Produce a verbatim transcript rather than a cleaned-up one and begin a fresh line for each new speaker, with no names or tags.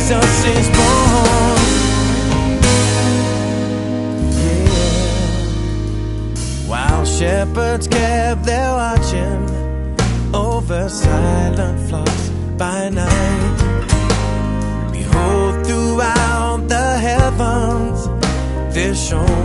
Jesus is born. Yeah. While shepherds kept their watching over silent flocks by night, behold, throughout the heavens there shone